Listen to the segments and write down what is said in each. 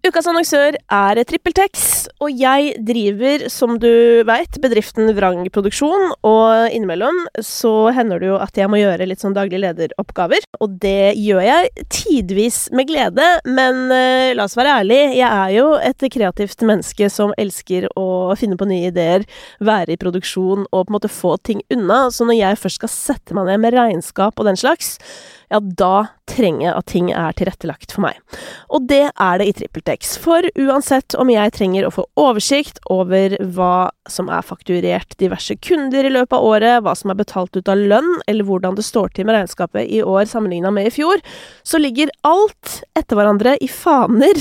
Ukas annonsør TrippelTex, og jeg driver, som du vet, bedriften Vrang Produksjon, og innimellom så hender det jo at jeg må gjøre litt sånn daglig lederoppgaver, og det gjør jeg tidvis med glede, men la oss være ærlig, jeg er jo et kreativt menneske som elsker å finne på nye ideer, være i produksjon og på en måte få ting unna, så når jeg først skal sette meg ned med regnskap og den slags, ja, da trenger jeg at ting tilrettelagt for meg. Og det det i TrippelTex, for uansett om jeg trenger å få oversikt over hva som fakturert diverse kunder i løpet av året, hva som betalt ut av lønn, eller hvordan det står til med regnskapet i år sammenlignet med i fjor, så ligger alt etter hverandre i faner,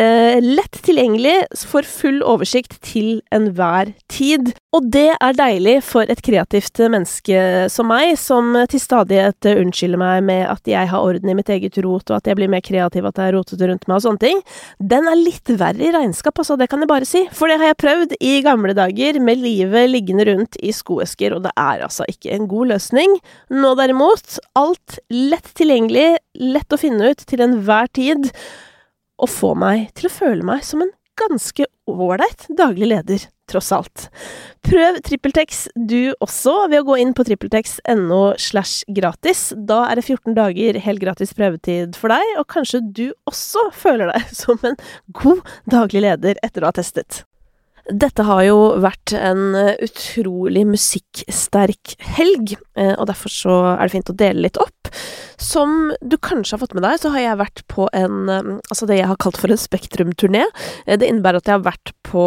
lett tilgjengelig for full oversikt til enhver tid. Og det deilig for et kreativt menneske som meg, som til stadighet unnskylder meg med at jeg har orden i mitt eget rot, og at jeg blir mer kreativ, at jeg rotet rundt meg og sånne ting. Den litt verre i regnskap, altså, det kan jeg bare si. For det har jeg prøvd i gamle dager, med livet liggende rundt i skoesker, og det altså ikke en god løsning. Nå derimot, alt lett tilgjengelig, lett å finne ut til enhver tid, og få meg til å føle meg som en ganske ålreit daglig leder, tross alt. Prøv TrippelTex du også ved å gå inn på trippeltex.no/gratis. Da det 14 dager helt gratis prøvetid for deg, og kanskje du også føler deg som en god daglig leder etter å ha testet. Dette har jo vært en utrolig musikksterk helg, og derfor så det fint å dele litt opp. Som du kanskje har fått med deg, så har jeg vært på det jeg har kalt for en Spektrum-turné. Det innebærer at jeg har vært på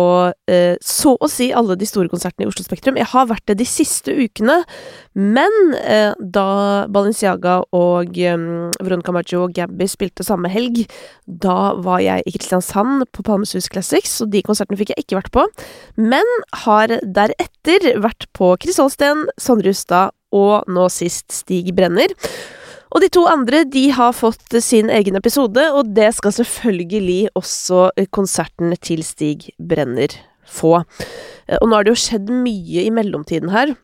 så å si alle de store konsertene i Oslo Spektrum. Jeg har vært det de siste ukene, men da Balenciaga og Veronica Maggio og Gabby spilte samme helg, da var jeg i Kristiansand på Palmesus Classics, og de konsertene fikk jeg ikke vært på, men har deretter vært på Chris Holsten, Sondre Justad og nå sist Stig Brenner. Og de to andre, de har fått sin egen episode, og det skal selvfølgelig også konserten til Stig Brenner få. Og nå har det jo skjedd mye i mellomtiden her.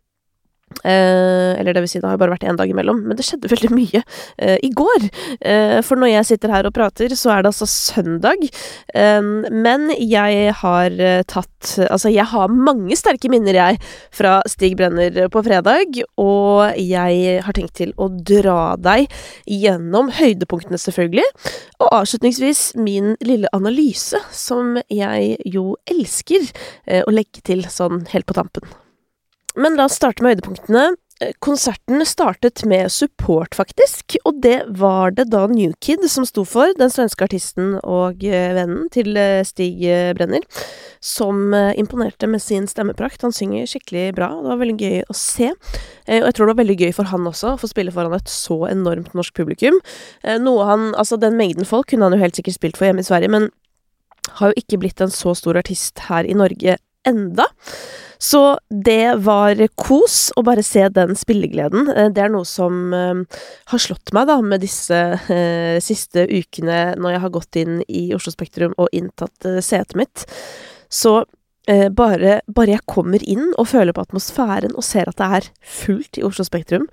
Eller det vil si, det har bare vært en dag imellom, men det skjedde veldig mye i går. For når jeg sitter her og prater, så det altså søndag. Men jeg har jeg har mange sterke minner fra Stig Brenner på fredag, og jeg har tenkt til å dra deg gjennom høydepunktene selvfølgelig, og avslutningsvis min lille analyse, som jeg jo elsker å legge til sånn helt på tampen. Men la oss starte med høydepunktene. Konserten startet med support faktisk, og det var det da New Kid som sto for, den svenske artisten og vennen til Stig Brenner, som imponerte med sin stemmeprakt. Han synger skikkelig bra, og det var veldig gøy å se. Og jeg tror det var veldig gøy for han også, å få spille foran et så enormt norsk publikum. Den mengden folk kunne han jo helt sikkert spilt for hjemme i Sverige, men har jo ikke blitt en så stor artist her i Norge enda. Så det var kos å bare se den spillegleden. Det noe som har slått meg da, med disse siste ukene når jeg har gått inn i Oslo Spektrum og inntatt setet mitt. Så bare jeg kommer inn og føler på atmosfæren og ser at det fullt i Oslo Spektrum,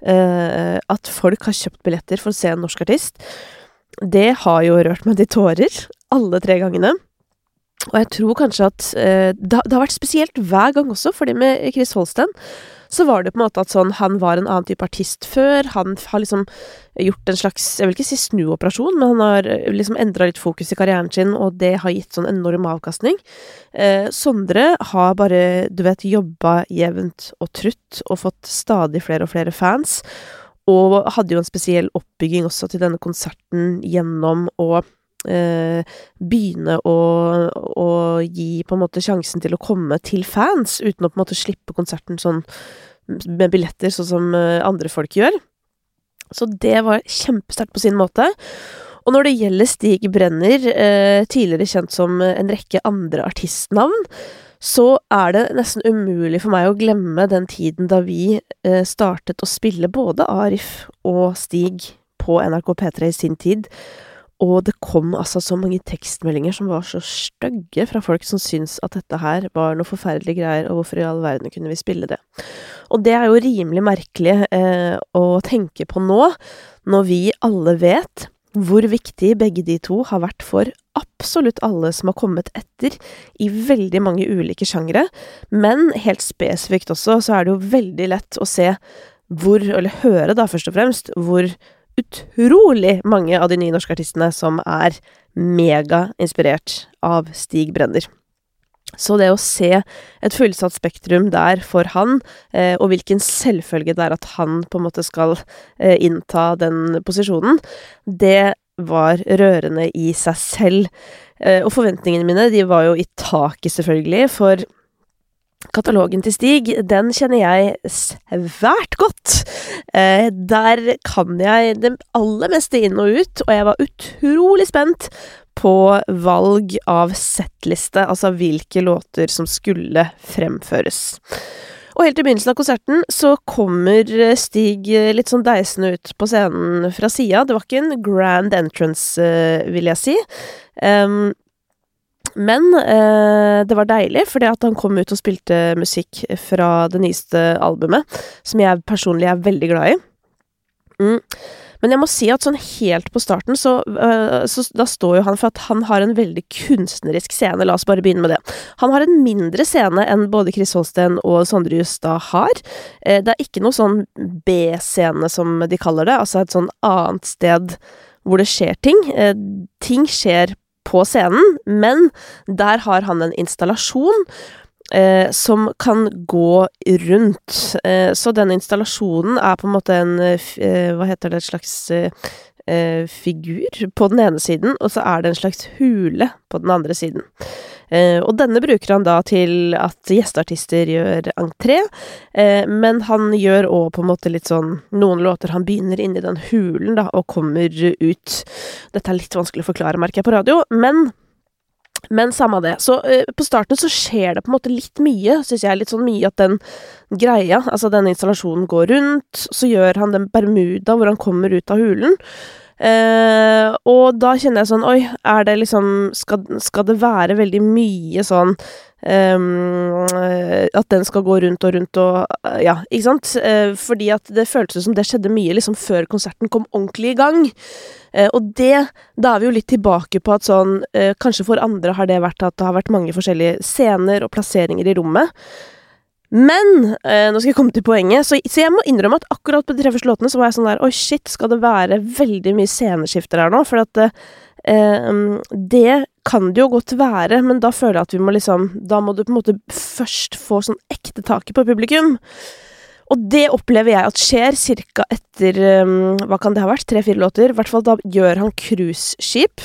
at folk har kjøpt billetter for å se en norsk artist, det har jo rørt meg til tårer alle 3 gangene. Og jeg tror kanskje at det har vært spesielt hver gang også, fordi med Chris Holsten så var det på en måte at han var en annen type artist før, han har liksom gjort en slags, jeg vil ikke si snuoperasjon, men han har liksom endret litt fokus i karrieren sin, og det har gitt sånn enorm avkastning. Sondre har bare, du vet, jobbet jevnt og trutt, og fått stadig flere og flere fans, og hadde jo en spesiell oppbygging også til denne konserten gjennom å begynne å gi på en måte sjansen til å komme til fans uten å på en måte slippe konserten sånn med billetter sånn som andre folk gjør. Så det var kjempesterkt på sin måte. Og når det gjelder Stig Brenner, tidligere kjent som en rekke andre artistnavn, så det nesten umulig for meg å glemme den tiden da vi startet å spille både Arif og Stig på NRK P3 i sin tid. Og det kom altså så mange tekstmeldinger som var så stygge fra folk som syns at dette her var noe forferdelige greier, og hvorfor i all verden kunne vi spille det. Og det jo rimelig merkelig å tenke på nå, når vi alle vet hvor viktig begge de to har vært for absolutt alle som har kommet etter i veldig mange ulike sjangre, men helt spesifikt også så det jo veldig lett å se eller høre da først og fremst, hvor utrolig mange av de nye norske artistene som mega inspirert av Stig Brenner. Så det å se et fullsatt spektrum der for han, og hvilken selvfølge det at han på en måte skal innta den posisjonen, det var rørende i seg selv. Og forventningene mine, de var jo i taket selvfølgelig, for katalogen til Stig, den kjenner jeg svært godt. Der kan jeg det aller meste inn og ut, og jeg var utrolig spent på valg av settliste, altså hvilke låter som skulle fremføres. Og helt i begynnelsen av konserten så kommer Stig litt sånn deisende ut på scenen fra siden. Det var ikke en grand entrance, vil jeg si. Men det var deilig, fordi at han kom ut og spilte musikk fra det nyeste albumet, som jeg personlig veldig glad i. Men jeg må si at sånn helt på starten, så da står jo han for at han har en veldig kunstnerisk scene. La oss bare begynne med det. Han har en mindre scene enn både Chris Holsten og Sondre Justad har. Det ikke noe sånn B-scene, som de kaller det, altså et sånn annet sted hvor det skjer ting. Ting skjer på scenen, men der har han en installasjon som kan gå rundt. Så den installasjonen på en måte hva heter det, et slags figur på den ene siden, og så det en slags hule på den andre siden. Og denne bruker han da til at gjesteartister gjør entré, men han gjør også på en måte litt sånn, noen låter han begynner inn i den hulen da, og kommer ut. Dette litt vanskelig å forklare, merker jeg på radio, men samme det. Så på starten så skjer det på en måte litt mye, synes jeg, litt sånn mye at den greia, altså den installasjonen går rundt, så gjør han den Bermuda hvor han kommer ut av hulen, og da kjenner jeg sånn, oi, det liksom, skal det være veldig mye sånn, at den skal gå rundt og rundt og, ja, ikke sant? Fordi at det føltes som det skjedde mye liksom før konserten kom ordentlig i gang. Og da vi jo litt tilbake på at sånn, kanskje for andre har det vært at det har vært mange forskjellige scener og plasseringer i rommet. Men, nå skal jeg komme til poenget, så jeg må innrømme at akkurat på de 3 første låtene så var jeg sånn der, oi shit, skal det være veldig mye sceneskifter her nå? For at det kan det jo godt være, men da føler jeg at vi må liksom, da må du på en måte først få sånn ekte taket på publikum. Og det opplever jeg at skjer cirka etter, hva kan det ha vært, 3-4 låter, i hvert fall da gjør han cruiseskip,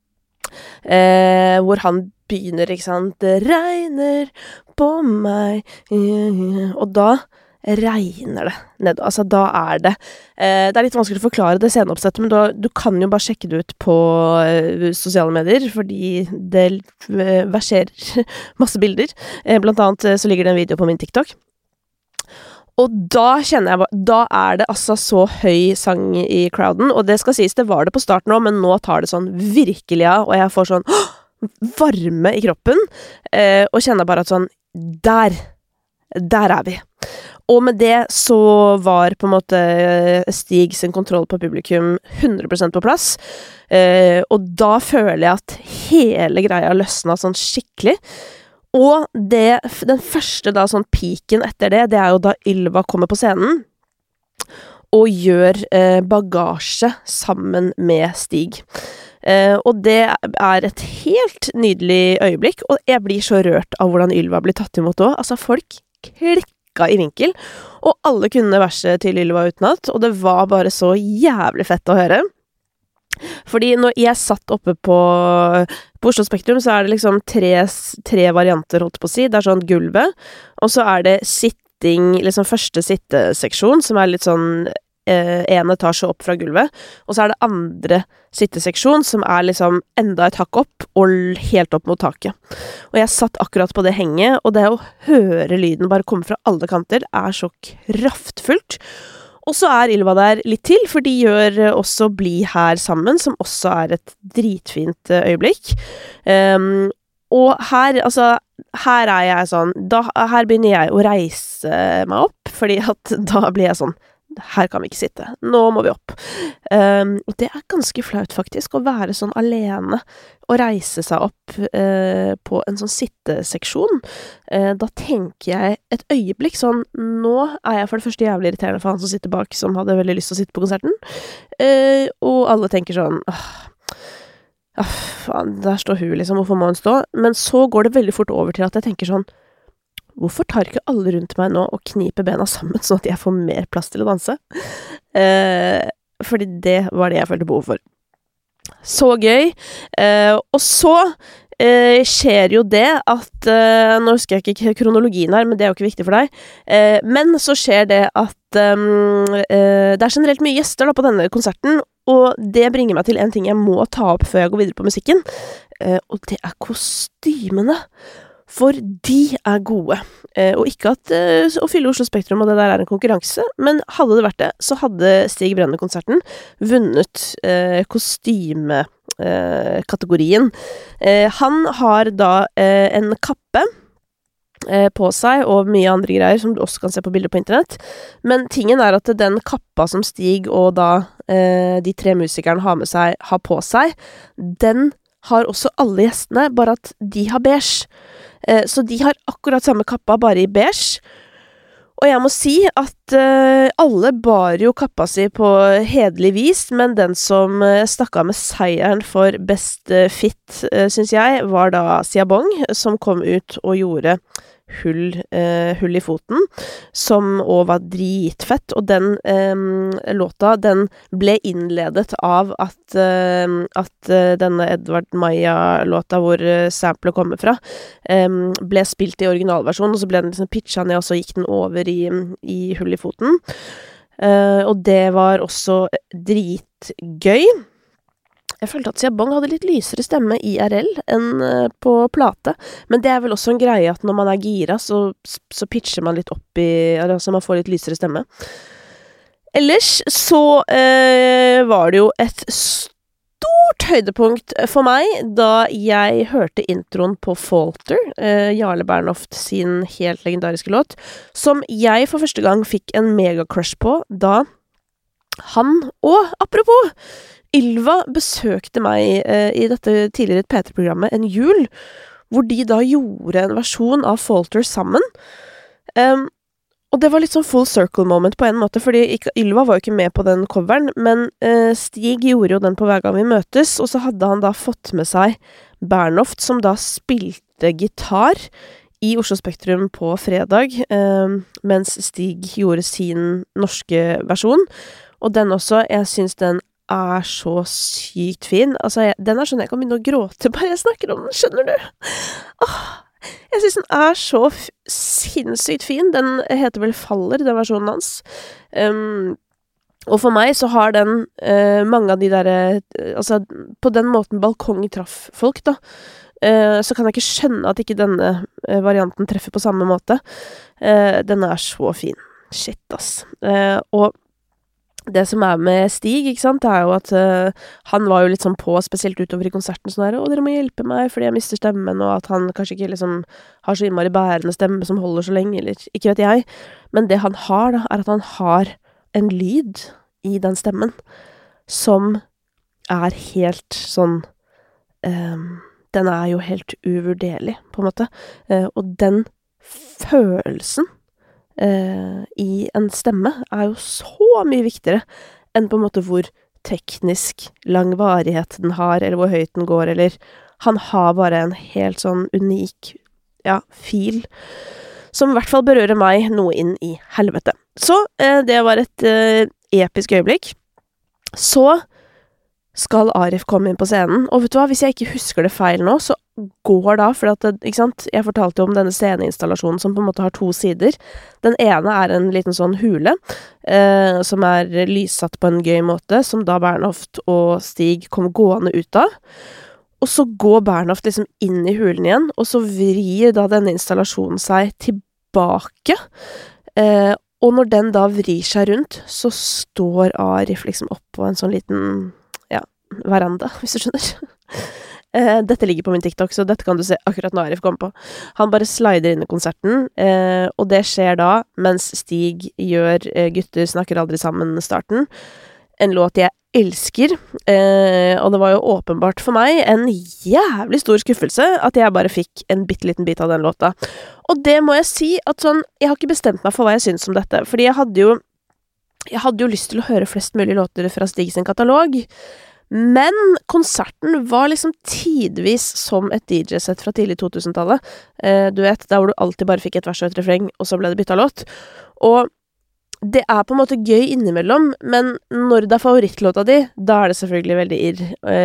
hvor han begynner, ikke sant, det regner på meg, og da regner det ned, altså da det litt vanskelig å forklare det sceneoppsettet, men du kan jo bare sjekke det ut på sosiale medier, fordi det verserer masse bilder, blant annet så ligger det en video på min TikTok. Og da kjenner jeg bare, da det altså så høy sang i crowden, og det skal sies, det var det på starten også, men nå tar det sånn virkelig av, og jeg får sånn varme i kroppen, og kjenner bare at sånn, der vi. Og med det så var på en måte Stig sin kontroll på publikum 100% på plass, og da føler jeg at hele greia løsnet sånn skikkelig. Og den første da sånn piken etter det jo da Ylva kommer på scenen og gjør bagasje sammen med Stig. Og det et helt nydelig øyeblikk, og jeg blir så rørt av hvordan Ylva blir tatt imot også. Altså folk klikka i vinkel, og alle kunne verset til Ylva utenat, og det var bare så jævlig fett å høre. Fordi når jeg satt oppe på Oslo Spektrum, så det liksom tre varianter, holdt på å si. Det sånn gulvet, og så det sitting, liksom første sitteseksjon, som litt sånn en etasje opp fra gulvet, og så det andre sitteseksjon, som liksom enda et hakk opp, og helt opp mot taket. Og jeg satt akkurat på det henget, og det å høre lyden bare komme fra alle kanter, så kraftfullt. Og så Ylva der litt til, for de gjør også Bli her sammen, som også et dritfint øyeblikk. Og her, altså, her jeg sånn, her begynner jeg å reise meg opp, fordi at da blir jeg sånn, her kan vi ikke sitte, nå må vi opp. Og det ganske flaut faktisk, å være sånn alene og reise seg opp på en sånn sitteseksjon. Da tenker jeg et øyeblikk sånn, nå jeg for det første jævlig irriterende for han som sitter bak, som hadde veldig lyst til å sitte på konserten. Og alle tenker sånn, faen, der står hun liksom, hvorfor må hun stå? Men så går det veldig fort over til at jeg tenker sånn, hvorfor tar ikke alle rundt meg nå og kniper bena sammen sånn at jeg får mer plass til å danse? Fordi det var det jeg følte behov for. Så gøy. Og så skjer jo det at, nå husker jeg ikke kronologien her, men det jo ikke viktig for deg, men så skjer det at det generelt mye gjester da på denne konserten, og det bringer meg til en ting jeg må ta opp før jeg går videre på musikken, og det kostymene. For de gode. Og ikke at å fylle Oslo Spektrum og det der en konkurranse, men hadde det vært det, så hadde Stig Brenner-konserten vunnet kostymekategorien. Han har da en kappe på seg, og mye andre greier som du også kan se på bilder på internett. Men tingen at den kappa som Stig og da de 3 musikerne har på seg, den har også alle gjestene, bare at de har beige. Så de har akkurat samme kappa, bare i beige. Og jeg må si at alle bar jo kappa si på hederlig vis, men den som stakk av med seieren for best fit, synes jeg, var da Siabong, som kom ut og gjorde hull i foten, som også var dritfett, og den låta, den ble innledet av at denne Edvard Maja-låta, hvor samplet kommer fra, ble spilt i originalversjon, og så ble den liksom pitchet ned, og så gikk den over i hull i foten. Og det var også dritgøy. Jeg følte at Siabong hadde litt lysere stemme i IRL enn på plate, men det vel også en greie at når man gira, så pitcher man litt opp altså man får litt lysere stemme. Ellers så var det jo et stort høydepunkt for meg da jeg hørte introen på Falter, Jarle Bernhoft sin helt legendariske låt, som jeg for første gang fikk en mega-crush på da han, og apropos, Ylva besøkte meg i dette tidligere P3-programmet en jul, hvor de da gjorde en versjon av Falter sammen. Og det var litt sånn full circle moment på en måte, fordi Ylva var jo ikke med på den coveren, men Stig gjorde jo den på hver gang vi møtes, og så hadde han da fått med seg Bernhoft, som da spilte gitar i Oslo Spektrum på fredag, mens Stig gjorde sin norske versjon. Og den også, jeg synes den så sykt fin. Altså, den sånn jeg kan begynne å gråte bare jeg snakker om den, skjønner du? Jeg synes den så sinnssykt fin. Den heter vel Faller, den versjonen hans. Og for meg så har den mange av de der altså, på den måten balkong traff folk, da. Så kan jeg ikke skjønne at ikke denne varianten treffer på samme måte. Den så fin. Shit, ass. Og det som med Stig, ikke sant, det jo at han var jo litt sånn på, spesielt utover i konserten, sånn og dere må hjelpe meg fordi jeg mister stemmen, og at han kanskje ikke liksom har så innmari bærende stemme som holder så lenge, eller ikke vet jeg. Men det han har da, at han har en lyd i den stemmen som helt sånn den jo helt uvurderlig, på en måte. Og den følelsen i en stemme jo så mye viktigere enn på en måte hvor teknisk lang varighet den har, eller hvor høyt den går, eller han har bare en helt sånn unik, fil, som i hvert fall berører meg noe inn i helvete. Så det var et episk øyeblikk. Så skal Arif komme inn på scenen, og vet du hva, hvis jeg ikke husker det feil nå, så går da, for at, ikke sant, jeg fortalte om denne sceneinstallasjonen som på en måte har 2 sider. Den ene en liten sånn hule, som lyssatt på en gøy måte, som da Bernhoft og Stig kom gående ut av. Og så går Bernhoft liksom inn i hulen igjen, og så vrir da denne installasjonen seg tilbake. Og når den da vrir seg rundt, så står Arif liksom opp på en sånn liten, veranda, hvis du skjønner. Dette ligger på min TikTok, så dette kan du se akkurat når Arif kommer på. Han bare slider inn i konserten, og det skjer da mens Stig gjør Gutter snakker aldri sammen-starten. En låt jeg elsker, og det var jo åpenbart for meg en jævlig stor skuffelse at jeg bare fikk en bitteliten bit av den låta. Og det må jeg si at sånn, jeg har ikke bestemt meg for hva jeg synes om dette, fordi jeg hadde jo lyst til å høre flest mulig låter fra Stig sin katalog, men konserten var liksom tidvis som et DJ-sett fra tidlig 2000-tallet. Du vet, der hvor du alltid bare fikk et vers og et refreng, og så ble det byttet låt. Og det er på en måte gøy innimellom, men når det er favorittlåta di, da er det selvfølgelig veldig irr.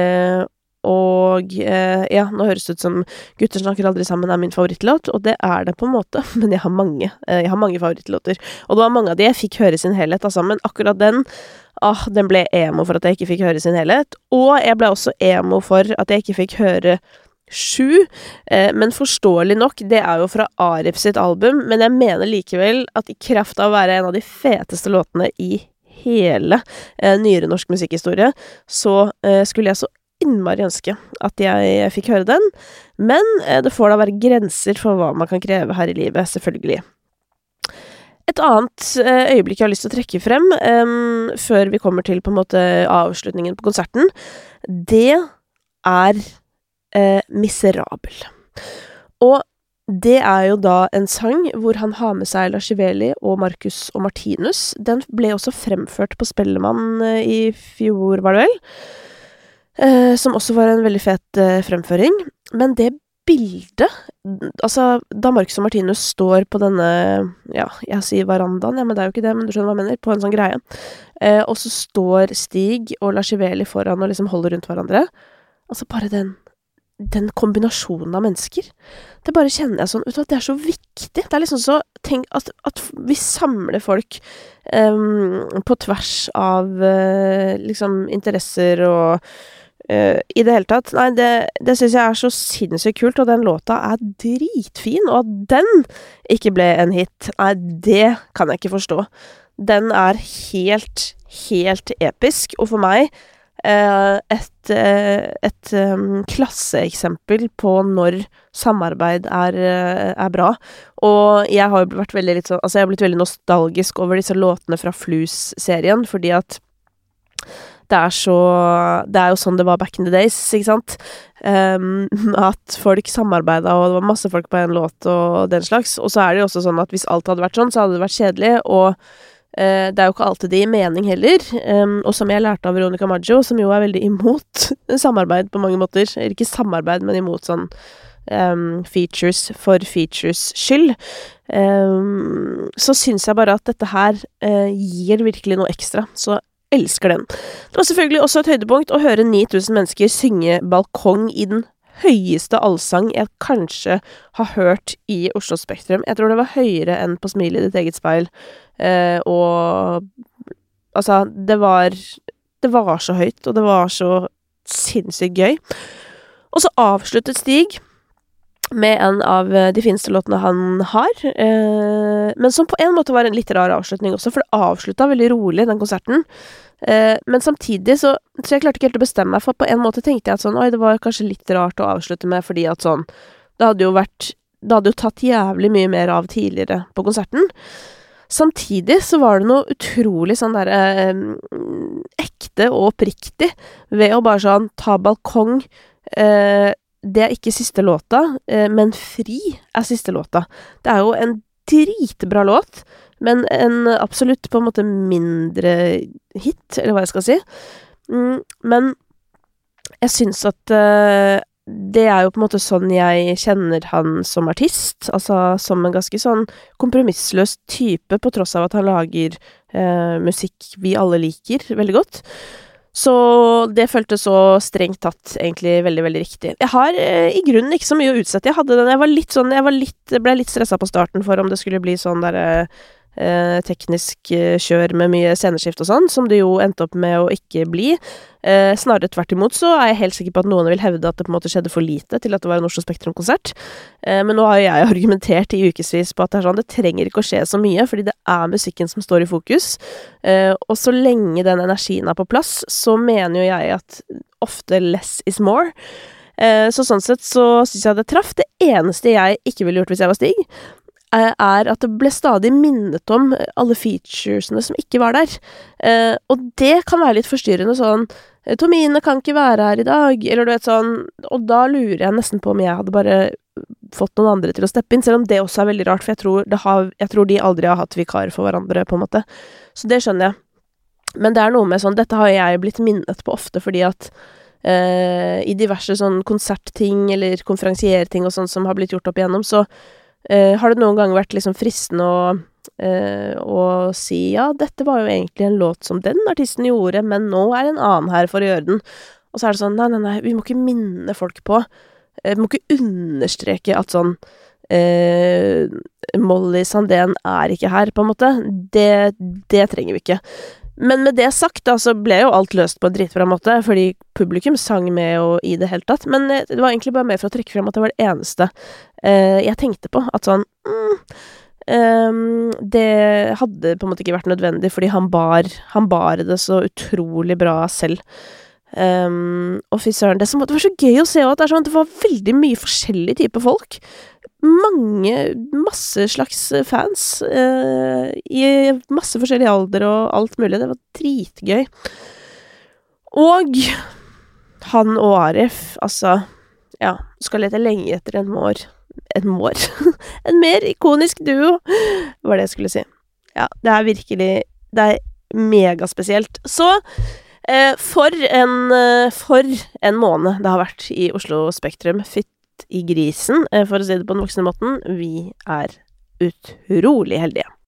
Ja, nå høres det ut som Gutter snakker aldri sammen er min favorittlåt, og det er det på en måte, men jeg har mange favorittlåter. Og det var mange av de jeg fikk høre sin helhet, altså, men akkurat den ble emo for at jeg ikke fikk høre sin helhet, og jeg ble også emo for at jeg ikke fikk høre 7, men forståelig nok, det er jo fra Arif sitt album, men jeg mener likevel at i kraft av å være en av de feteste låtene i hele nyere norsk musikkhistorie, så skulle jeg så innmari ønske at jeg fikk høre den, men det får da være grenser for hva man kan kreve her i livet, selvfølgelig. Et annet øyeblikk jeg har lyst til å trekke frem, før vi kommer til på en måte avslutningen på konserten, det er Miserabel. Og det er jo da en sang hvor han har med seg Lars Iveli og Marcus og Martinus. Den ble også fremført på Spellemann i fjor, var det vel? Som også var en veldig fet fremføring. Men det bildet, altså da Marcus og Martinus står på denne, ja, jeg sier verandaen, ja, men det er jo ikke det, men du skjønner hva jeg mener, på en sånn greie. Og så står Stig og Lars Iveli foran og liksom holder rundt hverandre. Altså bare den kombinasjonen av mennesker, det bare kjenner jeg sånn, vet du hva, det er så viktig. Det er liksom så, tenk at vi samler folk på tvers av liksom interesser og i det hele tatt. Nei, det synes jeg er så sinnssykt kult, og den låta er dritfin, og at den ikke ble en hit, nei, det kan jeg ikke forstå. Den er helt episk, og for meg et klasseeksempel på når samarbeid er bra. Og jeg har jo vært veldig litt sånn, altså jeg har blitt veldig nostalgisk over disse låtene fra Flus-serien, fordi at det er jo sånn det var back in the days, ikke sant? At folk samarbeidet, og det var masse folk på en låt og den slags. Og så er det jo også sånn at hvis alt hadde vært sånn, så hadde det vært kjedelig, og det er jo ikke alltid det i mening heller. Og som jeg lærte av Veronica Maggio, som jo er veldig imot samarbeid på mange måter, eller ikke samarbeid, men imot sånn features for features skyld, så synes jeg bare at dette her gir virkelig noe ekstra, så elsker den. Det var selvfølgelig også et høydepunkt å høre 9000 mennesker synge Balkong i den høyeste allsang jeg kanskje har hørt i Oslo Spektrum. Jeg tror det var høyere enn på Smil i ditt eget speil, og altså, det var så høyt, og det var så sinnssykt gøy. Og så avsluttet Stig med en av de fineste låtene han har, men som på en måte var en litt rar avslutning også, for det avsluttet veldig rolig, den konserten. Men samtidig så jeg klarte ikke helt å bestemme meg, for på en måte tenkte jeg at sånn, oi, det var kanskje litt rart å avslutte med, fordi at sånn, det hadde jo tatt jævlig mye mer av tidligere på konserten. Samtidig så var det noe utrolig sånn der ekte og oppriktig ved å bare sånn ta Balkong. Det er ikke siste låta, men Fri er siste låta. Det er jo en dritbra låt, men en absolutt på en måte mindre hit, eller hva jeg skal si. Men jeg synes at det er jo på en måte sånn jeg kjenner han som artist, altså som en ganske sånn kompromissløs type, på tross av at han lager musikk vi alle liker veldig godt. Så det føltes så strengt tatt egentlig veldig, veldig riktig. Jeg har i grunnen ikke så mye å utsette. Jeg ble litt stresset på starten for om det skulle bli sånn der teknisk kjør med mye sceneskift og sånn, som det jo endte opp med å ikke bli. Snarere tvert imot så er jeg helt sikker på at noen vil hevde at det på en måte skjedde for lite til at det var en Oslo Spektrum-konsert. Men nå har jo jeg argumentert i ukesvis på at det er sånn, det trenger ikke å skje så mye, fordi det er musikken som står i fokus. Og så lenge den energien er på plass, så mener jo jeg at ofte less is more. Så sånn sett så synes jeg det traff. Det eneste jeg ikke ville gjort hvis jeg var Stig, er at det ble stadig minnet om alle featuresene som ikke var der. Og det kan være litt forstyrrende sånn, Tomine kan ikke være her i dag, eller du vet sånn, og da lurer jeg nesten på om jeg hadde bare fått noen andre til å steppe inn, selv om det også er veldig rart, for jeg tror de aldri har hatt vikar for hverandre, på en måte. Så det skjønner jeg. Men det er noe med sånn, dette har jeg blitt minnet på ofte, fordi at i diverse sånn konsertting, eller konferansierting og sånn som har blitt gjort opp igjennom, så har det noen ganger vært liksom fristende å si, ja, dette var jo egentlig en låt som den artisten gjorde, men nå er en annen her for å gjøre den. Og så er det sånn, nei, vi må ikke minne folk på, vi må ikke understreke at sånn, Molly Sandén er ikke her, på en måte. Det trenger vi ikke. Men med det sagt, da, så ble jo alt løst på en dritbra måte, fordi publikum sang med og i det hele tatt, men det var egentlig bare mer for å trekke frem at det var det eneste jeg tenkte på, at sånn, det hadde på en måte ikke vært nødvendig, fordi han bar det så utrolig bra selv. Og fy søren, det var så gøy å se at det er sånn, det var veldig mye forskjellige typer folk. Masse slags fans i masse forskjellig alder og alt mulig. Det var dritgøy. Og han og Arif, altså, ja, skal lete lenge etter en mer ikonisk duo, var det jeg skulle si. Ja, det er virkelig, det er megaspesielt. Så for en måned det har vært i Oslo Spektrum, fytt i grisen, for å si det på den voksne måten. Vi er utrolig heldige.